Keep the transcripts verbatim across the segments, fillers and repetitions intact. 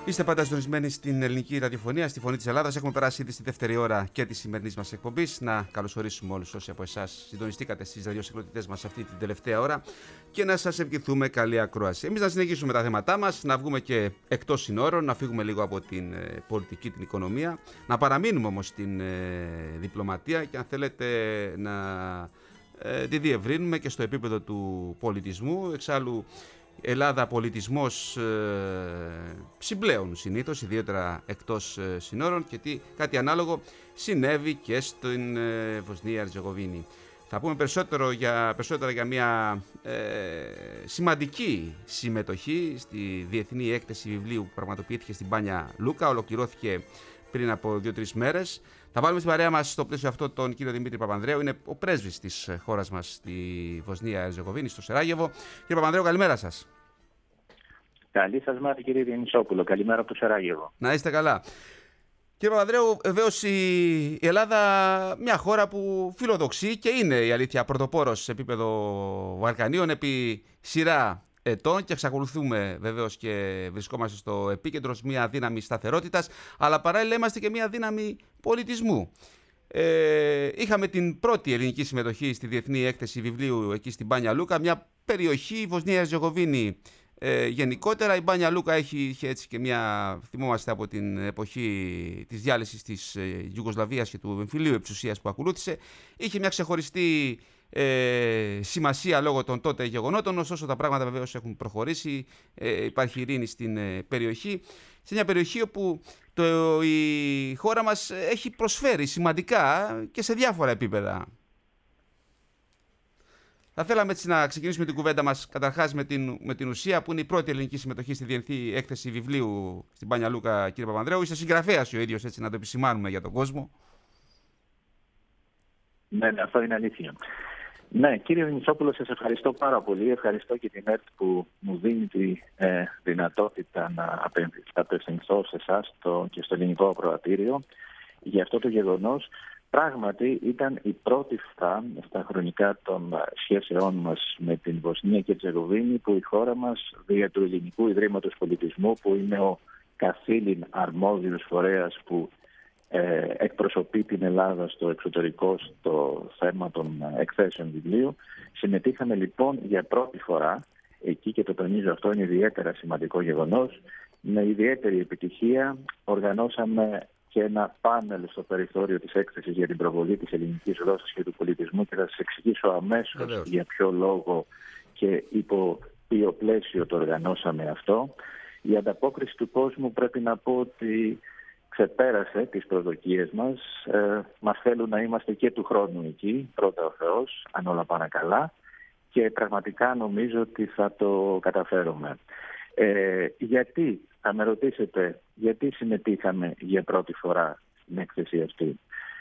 Είστε πάντα συντονισμένοι στην ελληνική ραδιοφωνία, στη Φωνή της Ελλάδας. Έχουμε περάσει ήδη στη δεύτερη ώρα και τη σημερινή μας εκπομπής. Να καλωσορίσουμε όλους όσοι από εσάς συντονιστήκατε στις ραδιοσυγκροτητές μας αυτή την τελευταία ώρα και να σας ευχηθούμε καλή ακρόαση. Εμείς να συνεχίσουμε τα θέματά μας, να βγούμε και εκτός συνόρων, να φύγουμε λίγο από την ε, πολιτική, την οικονομία, να παραμείνουμε όμως στην ε, διπλωματία και αν θέλετε να ε, τη διευρύνουμε και στο επίπεδο του πολιτισμού. Εξάλλου, Ελλάδα πολιτισμός ε, συμπλέον συνήθως, ιδιαίτερα εκτός ε, συνόρων, και τι, κάτι ανάλογο συνέβη και στην ε, Βοσνία Ερζεγοβίνη. Θα πούμε περισσότερο για, περισσότερα για μια ε, σημαντική συμμετοχή στη Διεθνή Έκθεση Βιβλίου που πραγματοποιήθηκε στην Μπάνια Λούκα, ολοκληρώθηκε πριν από δύο-τρεις μέρες. Θα βάλουμε στην παρέα μας στο πλαίσιο αυτό τον κύριο Δημήτρη Παπανδρέου, είναι ο πρέσβης της χώρας μας στη Βοσνία Ερζεγοβίνη, στο Σεράγεβο. Κύριε Παπανδρέου, καλημέρα σας. Καλή σας μέρα, κύριε Διονυσόπουλο. Καλημέρα από το Σεράγεβο. Να είστε καλά. Κύριε Παπανδρέου, βεβαίως η Ελλάδα μια χώρα που φιλοδοξεί και είναι η αλήθεια πρωτοπόρος σε επίπεδο Βαλκανίων επί σειρά ετών και εξακολουθούμε βεβαίως και βρισκόμαστε στο επίκεντρο μια δύναμη σταθερότητας, αλλά παράλληλα είμαστε και μια δύναμη πολιτισμού. Ε, είχαμε την πρώτη ελληνική συμμετοχή στη Διεθνή Έκθεση Βιβλίου εκεί στην Μπάνια Λούκα, μια περιοχή, η Βοσνία Ερζεγοβίνη ε, γενικότερα. Η Μπάνια Λούκα έχει, είχε έτσι και μια, θυμόμαστε από την εποχή της διάλυσης της ε, Ιουγκοσλαβίας και του εμφυλίου εξουσίας που ακολούθησε, είχε μια ξεχωριστή Ε, σημασία λόγω των τότε γεγονότων. Ωστόσο τα πράγματα βεβαίως έχουν προχωρήσει, ε, υπάρχει ειρήνη στην ε, περιοχή, σε μια περιοχή όπου το, η χώρα μας έχει προσφέρει σημαντικά και σε διάφορα επίπεδα. Θα θέλαμε έτσι να ξεκινήσουμε την κουβέντα μας καταρχάς με την, με την ουσία, που είναι η πρώτη ελληνική συμμετοχή στη Διεθνή Έκθεση Βιβλίου στην Μπάνια Λούκα, κύριε Παπανδρέου. Είστε συγγραφέας ο ίδιος, έτσι να το επισημάνουμε για τον κόσμο. Ναι, ναι, αυτό είναι αλήθεια. Ναι, κύριε Διονυσόπουλο, σας ευχαριστώ πάρα πολύ. Ευχαριστώ και την ΕΡΤ που μου δίνει τη ε, δυνατότητα να απευθυνθώ σε εσάς και στο ελληνικό ακροατήριο για αυτό το γεγονός. Πράγματι, ήταν η πρώτη φορά στα χρονικά των σχέσεών μας με την Βοσνία και Ερζεγοβίνη που η χώρα μας, δια του Ελληνικού Ιδρύματος Πολιτισμού, που είναι ο καθήλυν αρμόδιος φορέας που Ε, εκπροσωπεί την Ελλάδα στο εξωτερικό στο θέμα των εκθέσεων βιβλίου. Συμμετείχαμε λοιπόν για πρώτη φορά εκεί, και το τονίζω, αυτό είναι ιδιαίτερα σημαντικό γεγονός. Με ιδιαίτερη επιτυχία οργανώσαμε και ένα πάνελ στο περιθώριο της έκθεσης για την προβολή της ελληνικής γλώσσας και του πολιτισμού, και θα σας εξηγήσω αμέσως Βεβαίως. για ποιο λόγο και υπό ποιο πλαίσιο το οργανώσαμε αυτό. Η ανταπόκριση του κόσμου, πρέπει να πω ότι ξεπέρασε τις προσδοκίες μας. Ε, μας θέλουν να είμαστε και του χρόνου εκεί, πρώτα ο Θεός, αν όλα πάνε καλά, και πραγματικά νομίζω ότι θα το καταφέρουμε. Ε, γιατί, θα με ρωτήσετε, γιατί συμμετείχαμε για πρώτη φορά στην έκθεση αυτή.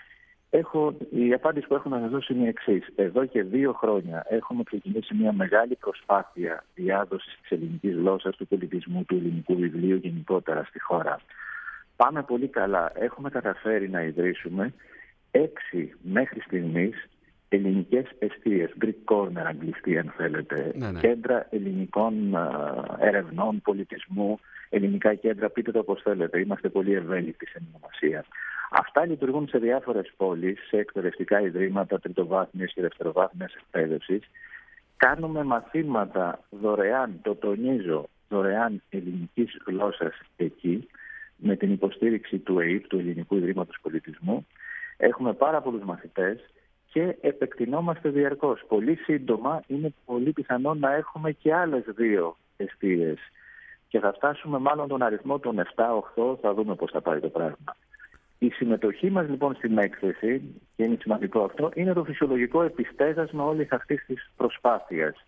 Έχω, η απάντηση που έχω να σας δώσω είναι η εξής. Εδώ και δύο χρόνια έχουμε ξεκινήσει μια μεγάλη προσπάθεια διάδοσης της ελληνικής γλώσσας, του πολιτισμού, του ελληνικού βιβλίου γενικότερα στη χώρα. Πάμε πολύ καλά. Έχουμε καταφέρει να ιδρύσουμε έξι μέχρι στιγμής ελληνικές εστίες, Greek Corner αγγλιστή αν θέλετε, ναι, ναι. κέντρα ελληνικών ερευνών, πολιτισμού, ελληνικά κέντρα, πείτε το όπως θέλετε. Είμαστε πολύ ευέλικτοι σε ονομασία. Αυτά λειτουργούν σε διάφορες πόλεις, σε εκπαιδευτικά ιδρύματα τριτοβάθμιας και δευτεροβάθμιας εκπαίδευσης. Κάνουμε μαθήματα δωρεάν, το τονίζω, δωρεάν ελληνικής γλώσσας εκεί, με την υποστήριξη του ΕΙΠ, του Ελληνικού Ιδρύματος Πολιτισμού. Έχουμε πάρα πολλούς μαθητές και επεκτηνόμαστε διαρκώς. Πολύ σύντομα είναι πολύ πιθανό να έχουμε και άλλες δύο εστίες και θα φτάσουμε μάλλον τον αριθμό των επτά οχτώ, θα δούμε πώς θα πάει το πράγμα. Η συμμετοχή μας λοιπόν στην έκθεση, και είναι σημαντικό αυτό, είναι το φυσιολογικό επιστέγασμα όλης αυτής της προσπάθειας.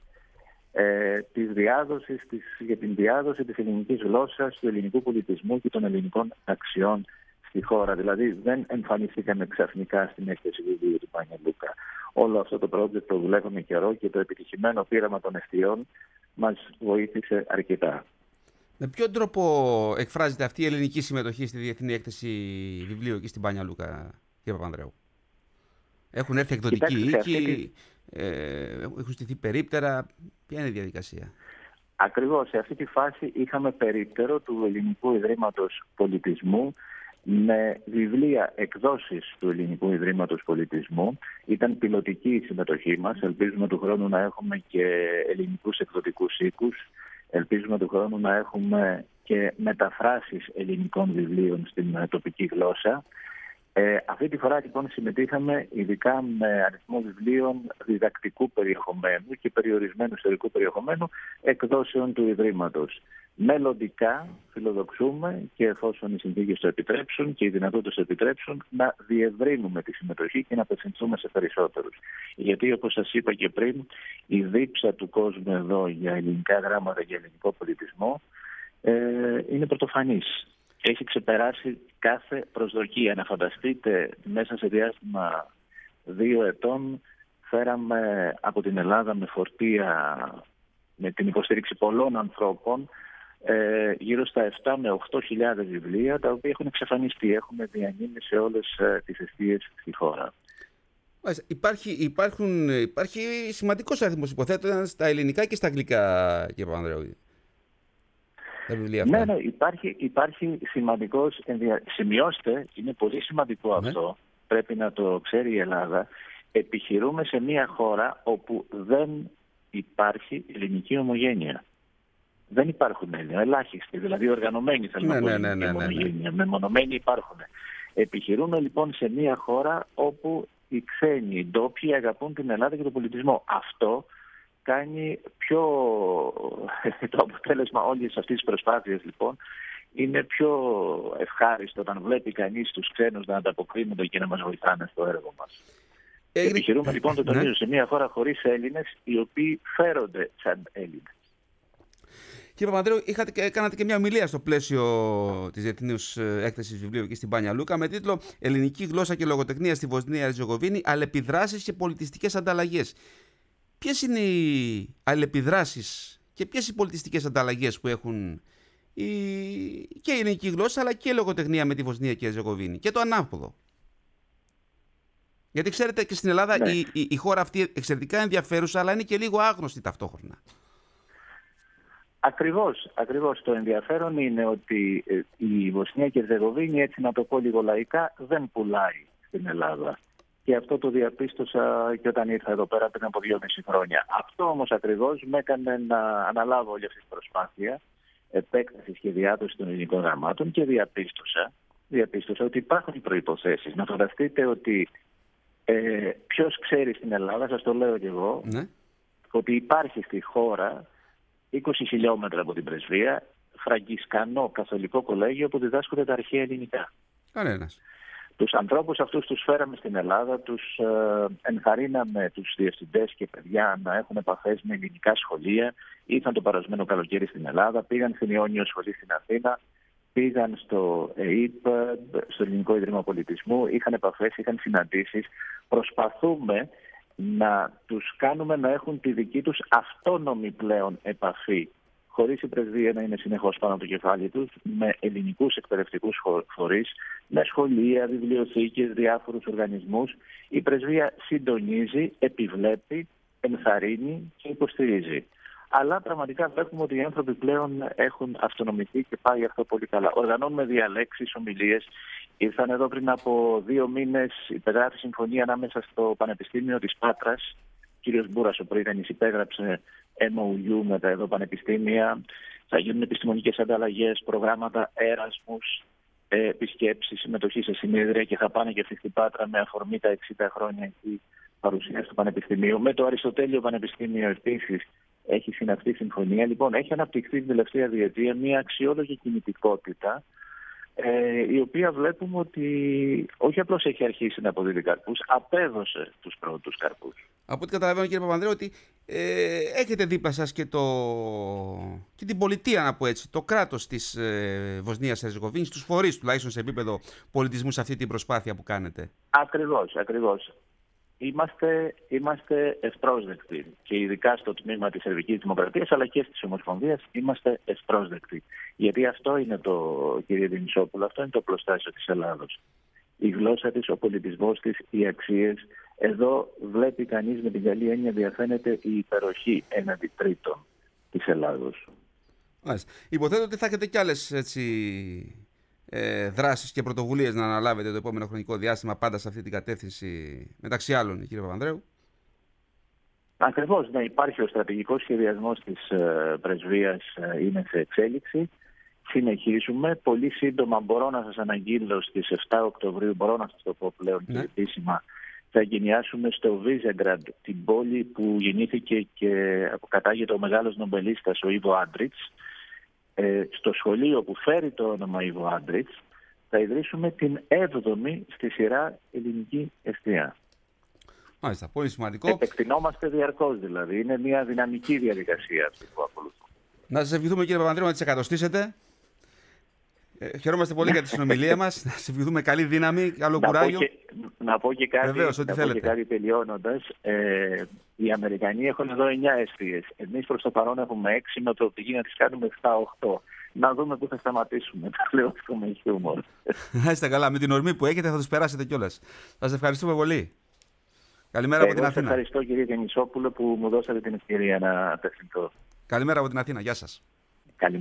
Ε, της διάδοσης, της, για την διάδοση της ελληνικής γλώσσας, του ελληνικού πολιτισμού και των ελληνικών αξιών στη χώρα. Δηλαδή δεν εμφανιστήκαμε ξαφνικά στην έκθεση βιβλίου του Μπάνια Λούκα. Όλο αυτό το project το δουλεύουμε καιρό και το επιτυχημένο πείραμα των εστιών μας βοήθησε αρκετά. Με ποιον τρόπο εκφράζεται αυτή η ελληνική συμμετοχή στη Διεθνή Έκθεση Βιβλίου εκεί στην Μπάνια Λούκα, κύριε Παπανδρέου? Έχουν έρθει εκδοτικοί οίκοι, τη... ε, έχουν στηθεί περίπτερα. Ποια είναι η διαδικασία? Ακριβώς σε αυτή τη φάση είχαμε περίπτερο του Ελληνικού Ιδρύματος Πολιτισμού με βιβλία εκδόσεις του Ελληνικού Ιδρύματος Πολιτισμού. Ήταν πιλωτική η συμμετοχή μας. Ελπίζουμε του χρόνου να έχουμε και ελληνικούς εκδοτικούς οίκους. Ελπίζουμε του χρόνου να έχουμε και μεταφράσεις ελληνικών βιβλίων στην τοπική γλώσσα. Ε, αυτή τη φορά λοιπόν συμμετείχαμε ειδικά με αριθμό βιβλίων διδακτικού περιεχομένου και περιορισμένου ιστορικού περιεχομένου εκδόσεων του Ιδρύματος. Μελλοντικά φιλοδοξούμε και εφόσον οι συνθήκες το επιτρέψουν και οι δυνατότητες το επιτρέψουν να διευρύνουμε τη συμμετοχή και να απευθυνθούμε σε περισσότερους. Γιατί όπως σας είπα και πριν, η δίψα του κόσμου εδώ για ελληνικά γράμματα και ελληνικό πολιτισμό ε, είναι πρωτοφανής. Έχει ξεπεράσει κάθε προσδοκία. Να φανταστείτε, μέσα σε διάστημα δύο ετών φέραμε από την Ελλάδα με φορτία, με την υποστήριξη πολλών ανθρώπων, ε, γύρω στα επτά με οκτώ χιλιάδες βιβλία, τα οποία έχουν εξαφανιστεί. Έχουμε διανύμει σε όλες ε, τις εστίες στη χώρα. Υπάρχει, υπάρχουν, υπάρχει σημαντικός αριθμός, υποθέτω, στα ελληνικά και στα αγγλικά, κύριε Παπανδρέου. Ναι, ναι, υπάρχει, υπάρχει σημαντικός ενδια... Σημειώστε, είναι πολύ σημαντικό ναι. αυτό, πρέπει να το ξέρει η Ελλάδα. Επιχειρούμε σε μια χώρα όπου δεν υπάρχει ελληνική ομογένεια. Δεν υπάρχουν Έλληνες, ελάχιστοι, δηλαδή οργανωμένοι θέλουν ναι, να πω ναι, ναι, ναι, ναι, ομογένεια, ναι. μεμονωμένοι υπάρχουν. Επιχειρούμε λοιπόν σε μια χώρα όπου οι ξένοι, οι ντόπιοι αγαπούν την Ελλάδα και τον πολιτισμό. Αυτό κάνει πιο... το αποτέλεσμα όλης αυτής της προσπάθειας λοιπόν είναι πιο ευχάριστο όταν βλέπει κανείς τους ξένους να ανταποκρίνονται και να μας βοηθάνε στο έργο μας. Έγινε... Επιχειρούμε λοιπόν, το τονίζω, ναι. σε μια χώρα χωρίς Έλληνες οι οποίοι φέρονται σαν Έλληνες. Κύριε Παπανδρέου, είχατε, κάνατε και μια ομιλία στο πλαίσιο της Διεθνούς Έκθεσης Βιβλίου εκεί στην Μπάνια Λούκα με τίτλο «Ελληνική γλώσσα και λογοτεχνία στη Βοσνία Ερζεγοβίνη, αλληλεπιδράσεις και πολιτιστικές ανταλλαγές». Ποιες είναι οι αλληλεπιδράσεις και ποιες οι πολιτιστικές ανταλλαγές που έχουν η... και η ελληνική γλώσσα αλλά και η λογοτεχνία με τη Βοσνία και Ερζεγοβίνη και το ανάποδο? Γιατί ξέρετε και στην Ελλάδα ναι. η, η, η χώρα αυτή εξαιρετικά ενδιαφέρουσα αλλά είναι και λίγο άγνωστη ταυτόχρονα. Ακριβώς, ακριβώς. Το ενδιαφέρον είναι ότι η Βοσνία και Ερζεγοβίνη, έτσι να το πω λίγο λαϊκά, δεν πουλάει στην Ελλάδα. Και αυτό το διαπίστωσα και όταν ήρθα εδώ πέρα πριν από δυόμιση χρόνια. Αυτό όμως ακριβώς με έκανε να αναλάβω όλη αυτή την προσπάθεια επέκταση και διάδοση των ελληνικών γραμμάτων και διαπίστωσα, διαπίστωσα ότι υπάρχουν οι προϋποθέσεις. Να φανταστείτε ότι ε, ποιος ξέρει στην Ελλάδα, σας το λέω και εγώ, ναι. ότι υπάρχει στη χώρα είκοσι χιλιόμετρα από την πρεσβεία φραγκισκανό καθολικό κολέγιο που διδάσκονται τα αρχαία ελληνικά. Κανένας. Τους ανθρώπους αυτούς τους φέραμε στην Ελλάδα, τους ε, ενθαρρύναμε τους διευθυντές και παιδιά να έχουν επαφές με ελληνικά σχολεία. Ήρθαν το περασμένο καλοκαίρι στην Ελλάδα, πήγαν στην Ιόνιο Σχολή στην Αθήνα, πήγαν στο ΕΙΠ, στο Ελληνικό Ίδρυμα Πολιτισμού, είχαν επαφές, είχαν συναντήσεις. Προσπαθούμε να τους κάνουμε να έχουν τη δική τους αυτόνομη πλέον επαφή, χωρίς η πρεσβεία να είναι συνεχώς πάνω από το κεφάλι τους, με ελληνικούς εκπαιδευτικούς φορείς, με σχολεία, βιβλιοθήκες, διάφορους οργανισμούς. Η πρεσβεία συντονίζει, επιβλέπει, ενθαρρύνει και υποστηρίζει. Αλλά πραγματικά βλέπουμε ότι οι άνθρωποι πλέον έχουν αυτονομηθεί και πάει αυτό πολύ καλά. Οργανώνουμε διαλέξεις, ομιλίες. Ήρθαν εδώ πριν από δύο μήνες, υπεγράφει συμφωνία ανάμεσα στο Πανεπιστήμιο της Πάτρας. Ο κύριος Μπούρας, ο πρώην υπέγραψε εμ ο γιου με τα εδώ πανεπιστήμια. Θα γίνουν επιστημονικές ανταλλαγές, προγράμματα έρασμους, επισκέψεις, συμμετοχή σε συνέδρια και θα πάνε και αυτοί στην Πάτρα με αφορμή τα εξήντα χρόνια εκεί παρουσίας του Πανεπιστημίου. Με το Αριστοτέλειο Πανεπιστήμιο επίσης έχει συναυθεί συμφωνία. Λοιπόν, έχει αναπτυχθεί την τελευταία διετία μια αξιόλογη κινητικότητα, ε, η οποία βλέπουμε ότι όχι απλώς έχει αρχίσει να αποδίδει καρπούς, απέδωσε τους πρώτους καρπούς. Από ό,τι καταλαβαίνω, κύριε Παπανδρέου, ότι ε, έχετε δίπλα σας και, το... και την πολιτεία, να πω έτσι, το κράτος της ε, Βοσνίας Ερζεγοβίνης, τους φορείς τουλάχιστον σε επίπεδο πολιτισμού σε αυτή την προσπάθεια που κάνετε. Ακριβώς, ακριβώς. Είμαστε, είμαστε ευπρόσδεκτοι και ειδικά στο τμήμα της Σερβικής Δημοκρατίας αλλά και της Ομοσπονδίας είμαστε ευπρόσδεκτοι. Γιατί αυτό είναι το, κύριε Δημησόπουλο, αυτό είναι το πλωστάσιο της Ελλάδος. Η γλώσσα της, ο πολιτισμός της, οι αξίες. Εδώ βλέπει κανείς με την καλή έννοια διαφαίνεται η υπεροχή έναντι τρίτων. της Ελλάδος. Μάλιστα. Υποθέτω ότι θα έχετε κι άλλες έτσι, ε, δράσεις και πρωτοβουλίες να αναλάβετε το επόμενο χρονικό διάστημα πάντα σε αυτή την κατεύθυνση, μεταξύ άλλων, κύριε Παπανδρέου. Ακριβώς, ναι, υπάρχει ο στρατηγικός σχεδιασμός της ε, πρεσβείας, ε, είναι σε εξέλιξη. Συνεχίζουμε. Πολύ σύντομα μπορώ να σας αναγγείλω στις εφτά Οκτωβρίου, μπορώ να σας το πω πλέον ναι. και επίσημα, θα εγκαινιάσουμε στο Βίζεγκραντ, την πόλη που γεννήθηκε και αποκατάγεται ο μεγάλος νομπελίστας ο Ιβο Άντριτς. Ε, στο σχολείο που φέρει το όνομα Ιβο Άντριτς θα ιδρύσουμε την έβδομη στη σειρά ελληνική εστία. Μάλιστα, πολύ σημαντικό. Επεκτηνόμαστε διαρκώς δηλαδή. Είναι μια δυναμική διαδικασία αυτή που ακολουθούμε. Να σας ευχηθούμε, κύριε Παπανδρέου, να τις εκατοστήσετε. Ε, χαιρόμαστε πολύ για τη συνομιλία μας. Να σας ευχηθούμε καλή δύναμη, καλό να κουράγιο. Πω και, να πω και κάτι, Βεβαίως, ό,τι να θέλετε. πω και κάτι τελειώνοντας. Ε, οι Αμερικανοί έχουν εδώ εννιά εστίες. Εμείς προς το παρόν έχουμε έξι, με το πηγή να τις κάνουμε επτά οχτώ. Να δούμε πού θα σταματήσουμε. Το λέω αυτό με χιούμορ. Να είστε καλά. Με την ορμή που έχετε θα τους περάσετε κιόλας. Σας ευχαριστούμε πολύ. Καλημέρα από την Αθήνα. Σας ευχαριστώ, κύριε Γεννησόπουλο, που μου δώσατε την ευκαιρία να απευθυνθώ. Καλημέρα από την Αθήνα. Γεια σας.